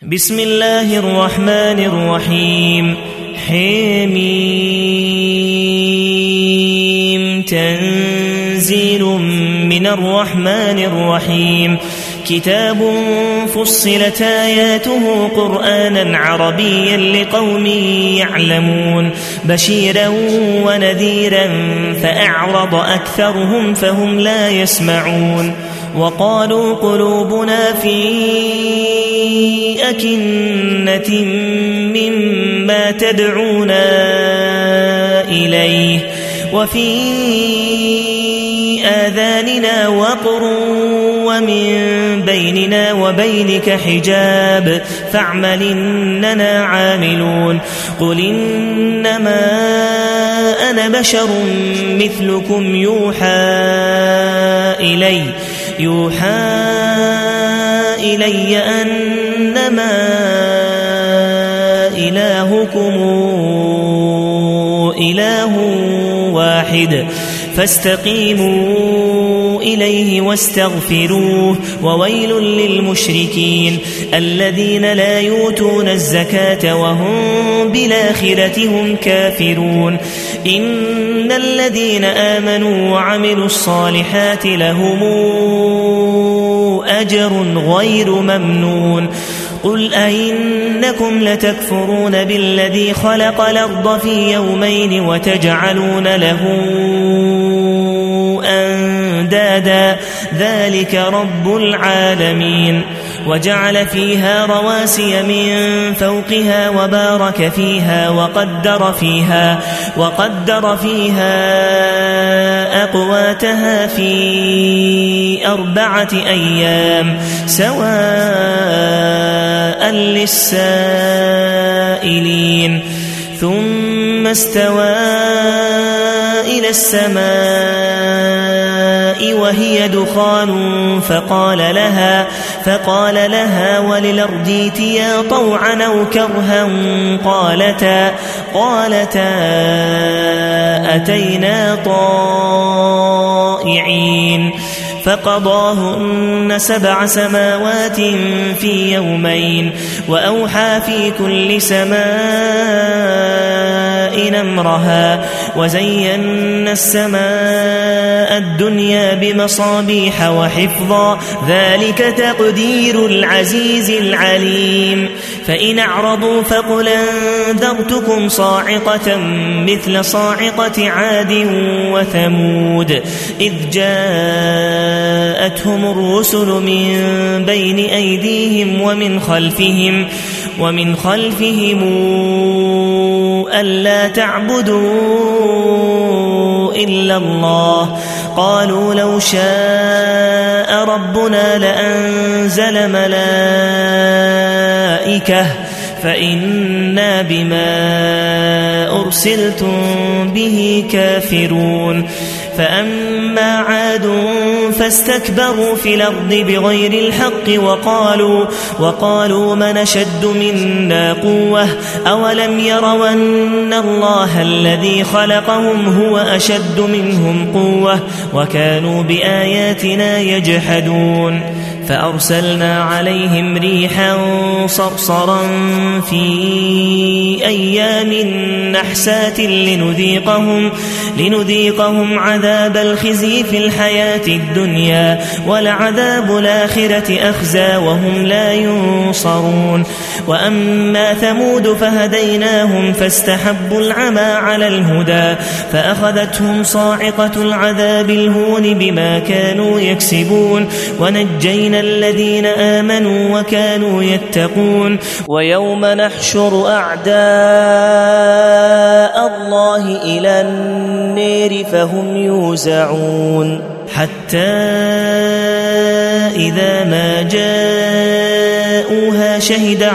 بسم الله الرحمن الرحيم حميم تنزيل من الرحمن الرحيم كتاب فصلت آياته قرآنا عربيا لقوم يعلمون بشيرا ونذيرا فأعرض أكثرهم فهم لا يسمعون وقالوا قلوبنا في أكنة مما تدعونا إليه وفي آذاننا وقر ومن بيننا وبينك حجاب فاعمل إننا عاملون قل إنما أنا بشر مثلكم يوحى إلي أنما إلهكم إله واحد فاستقيموا إليه واستغفروه وويل للمشركين الذين لا يؤتون الزكاة وهم بالآخرة هم كافرون إن الذين آمنوا وعملوا الصالحات لهم أجر غير ممنون قل أئنكم لتكفرون بالذي خلق الأرض في يومين وتجعلون له أندادا ذلك رب العالمين وجعل فيها رواسي من فوقها وبارك فيها وقدر فيها أقواتها في 4 أيام سواء للسائلين ثم استوى إلى السماء وهي دخان فقال لها وللأرض ائتيا طوعا أو كرها قالتا أتينا طائعين فقضاهن 7 سماوات في يومين وأوحى في كل سماء أمرها وزينا السماء الدنيا بمصابيح وحفظا ذلك تقدير العزيز العليم فإن أعرضوا فقل أنذرتكم صاعقة مثل صاعقة عاد وثمود إذ جاءتهم الرسل من بين أيديهم ومن خلفهم ألا تعبدوا إلا الله قالوا لو شاء ربنا لأنزل ملائكة فإنا بما أرسلتم به كافرون فأما عاد فاستكبروا في الأرض بغير الحق وقالوا من أشد منا قوة أولم يروا أن الله الذي خلقهم هو أشد منهم قوة وكانوا بآياتنا يجحدون فأرسلنا عليهم ريحا صرصرا في أيام نحسات لنذيقهم عذاب الخزي في الحياة الدنيا ولعذاب الآخرة أخزى وهم لا ينصرون وأما ثمود فهديناهم فاستحبوا العمى على الهدى فأخذتهم صاعقة العذاب الهون بما كانوا يكسبون ونجينا الذين آمنوا وكانوا يتقون ويوم نحشر أعداء الله إلى النار فهم يوزعون حتى إذا ما جاءوها شهد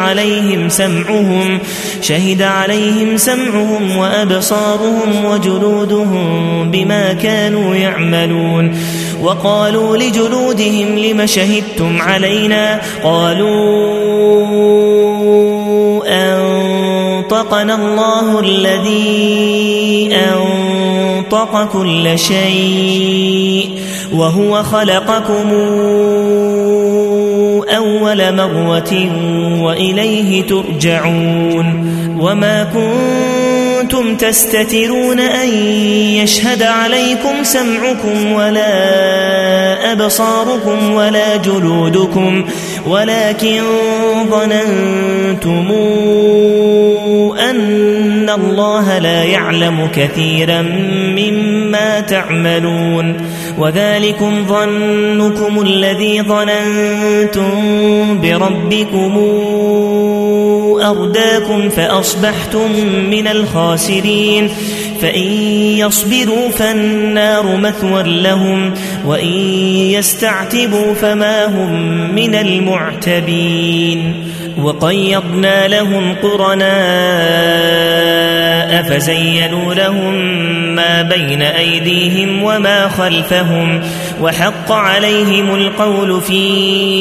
عليهم سمعهم وأبصارهم وجلودهم بما كانوا يعملون وقالوا لجلودهم لم شهدتم علينا قالوا أنطقنا الله الذي أنطق كل شيء وهو خلقكم أول مرة وإليه ترجعون وما كنتم تستترون أن يشهد عليكم سمعكم ولا أبصاركم ولا جلودكم ولكن ظننتم أن الله لا يعلم كثيرا مما تعملون وذلكم ظنكم الذي ظننتم بربكم أرداكم فأصبحتم من الخاسرين فإن يصبروا فالنار مثوى لهم وإن يستعتبوا فما هم من المعتبين وقيضنا لهم قرناء فزينوا لهم ما بين أيديهم وما خلفهم وحق عليهم القول في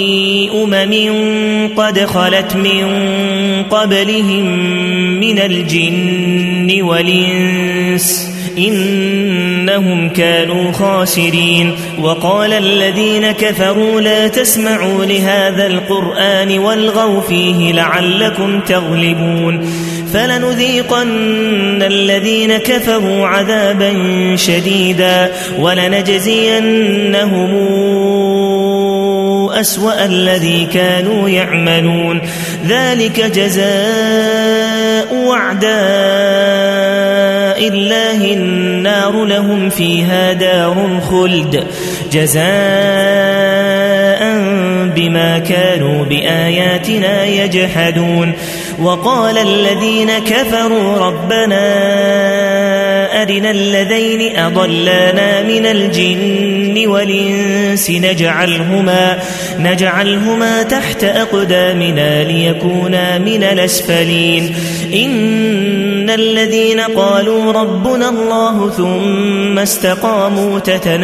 قد خلت من قبلهم من الجن والإنس إنهم كانوا خاسرين وقال الذين كفروا لا تسمعوا لهذا القرآن والغوا فيه لعلكم تغلبون فلنذيقن الذين كفروا عذابا شديدا ولنجزينهم أسوأ الذي كانوا يعملون ذلك جزاء أعداء الله النار لهم فيها دار الخلد جزاء بما كانوا بآياتنا يجحدون وقال الذين كفروا ربنا أرنا الذين أضلانا من الجن والإنس نجعلهما تحت أقدامنا ليكونا من الأسفلين إن الذين قالوا ربنا الله ثم استقاموا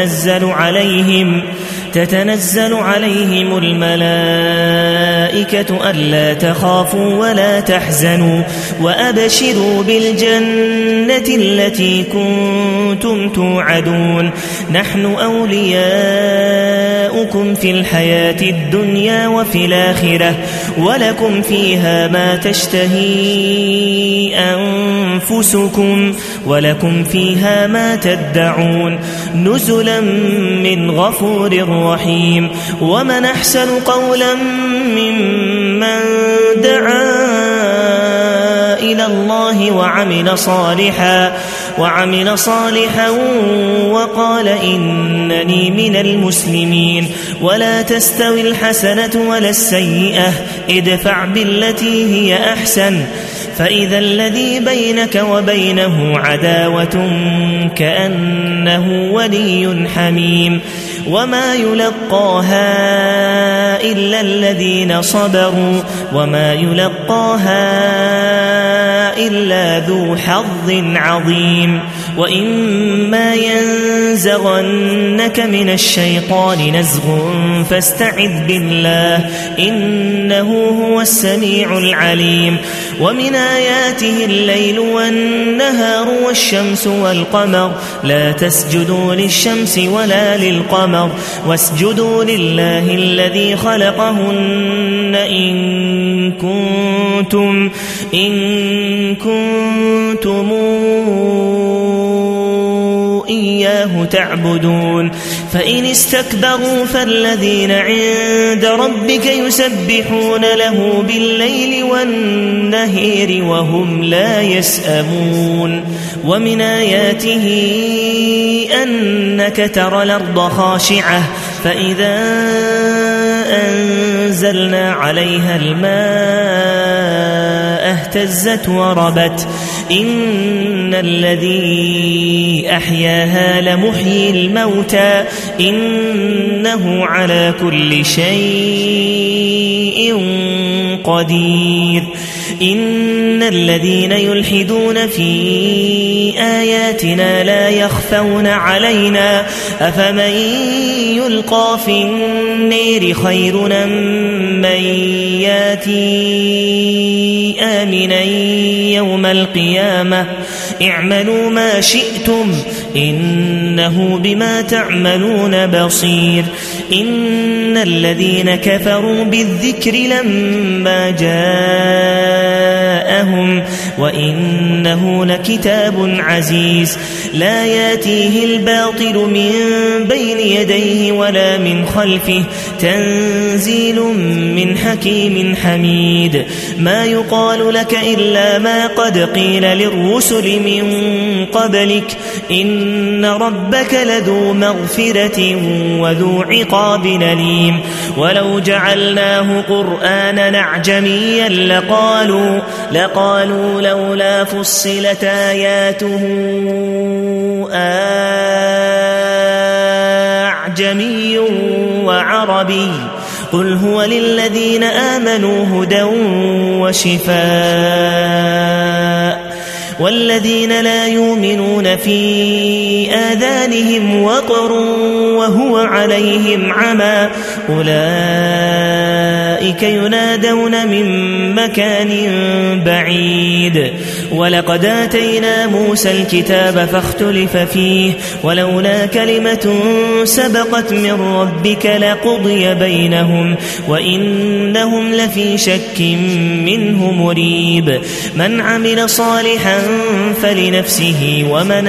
تتنزل عليهم الملائكة ألا تخافوا ولا تحزنوا وأبشروا بالجنة التي كنتم توعدون نحن أولياؤكم في الحياة الدنيا وفي الآخرة ولكم فيها ما تشتهي أنفسكم ولكم فيها ما تدعون نزلا من غفور رحيم ومن أحسن قولا ممن دعا إلى الله وعمل صالحا وقال إنني من المسلمين ولا تستوي الحسنة ولا السيئة ادفع بالتي هي أحسن فإذا الذي بينك وبينه عداوة كأنه ولي حميم وما يلقاها إلا الذين صبروا وما يلقاها إلا ذو حظ عظيم وإما ينزغنك من الشيطان نزغ فاستعذ بالله إنه هو السميع العليم ومن آياته الليل والنهار والشمس والقمر لا تسجدوا للشمس ولا للقمر واسجدوا لله الذي خلقهن إن كنتم إياه تعبدون فإن استكبروا فالذين عند ربك يسبحون له بالليل والنهار وهم لا يسأمون ومن آياته أنك ترى الأرض خاشعة فإذا أنزلنا عليها الماء اهتزت وربت إن الذي أحياها لمحيي الموتى إنه على كل شيء قدير إن الذين يلحدون في آياتنا لا يخفون علينا أفمن يلقى في النير خير من ياتي آمنا يوم القيامة القيامة اعملوا ما شئتم إنه بما تعملون بصير إن الذين كفروا بالذكر لما جاءهم وإنه لكتاب عزيز لا ياتيه الباطل من بين يديه ولا من خلفه تنزيل من حكيم حميد ما يقال لك إلا ما قد قيل للرسل من قبلك إن ربك لذو مغفرة وذو عقاب أليم ولو جعلناه قرآنا أعجميا لقالوا لولا فصلت آياته أعجمي وعربي قل هو للذين آمنوا هدى وشفاء والذين لا يؤمنون في آذانهم وقر وهو عليهم عمى أولئك ينادون من مكان بعيد ولقد آتينا موسى الكتاب فاختلف فيه ولولا كلمة سبقت من ربك لقضي بينهم وإنهم لفي شك منه مريب من عمل صالحا فلنفسه ومن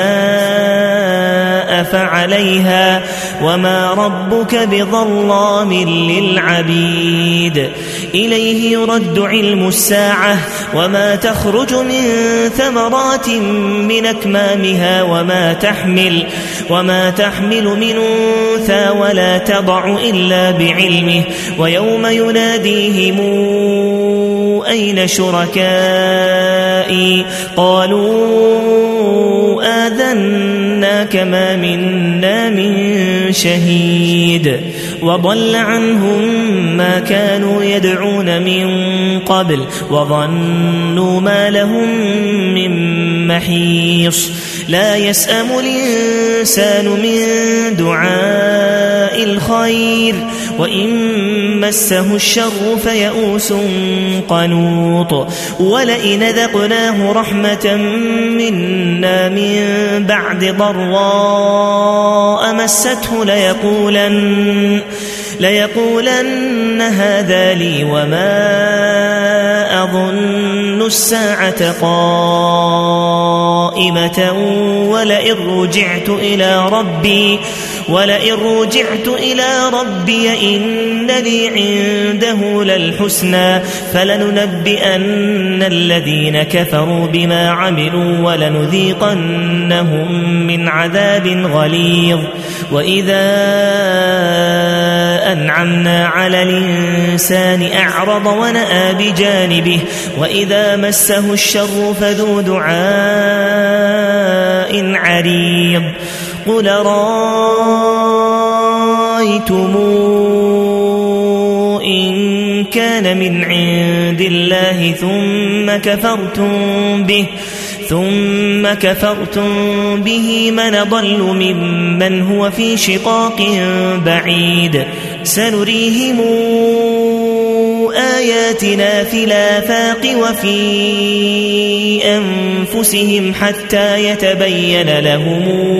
أساء فعليها وما ربك بظلام للعبيد إليه يرد علم الساعة وما تخرج من ثمرات من أكمامها وما تحمل من أنثى ولا تضع إلا بعلمه ويوم يناديهم أين شركائي قالوا آذناك ما منا من شهيد وضل عنهم ما كانوا يدعون من قبل وظنوا ما لهم من محيص لا يسأم الإنسان من دعاء الخير وإن مسه الشر فيئوس قنوط ولئن ذقناه رحمة منا من بعد ضراء مسته ليقولن هذا لي وما أظن الساعة قائمة ولئن رجعت إلى ربي إن لي عنده للحسنى فلننبئن الذين كفروا بما عملوا ولنذيقنهم من عذاب غليظ وإذا أنعمنا على الإنسان أعرض ونأى بجانبه وإذا مسه الشر فذو دعاء عريض قل رأيتم إن كان من عند الله ثم كفرتم به من ضل ممن هو في شقاق بعيد سنريهم آياتنا في الآفاق وفي أنفسهم حتى يتبين لهم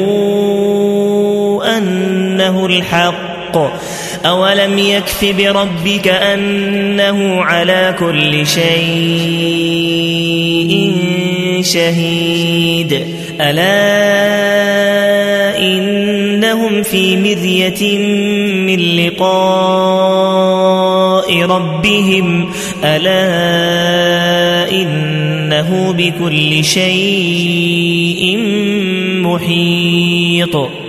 أنه الحق أولم يكف بربك أنه على كل شيء شهيد ألا إنهم في مرية من لقاء ربهم ألا إنه بكل شيء محيط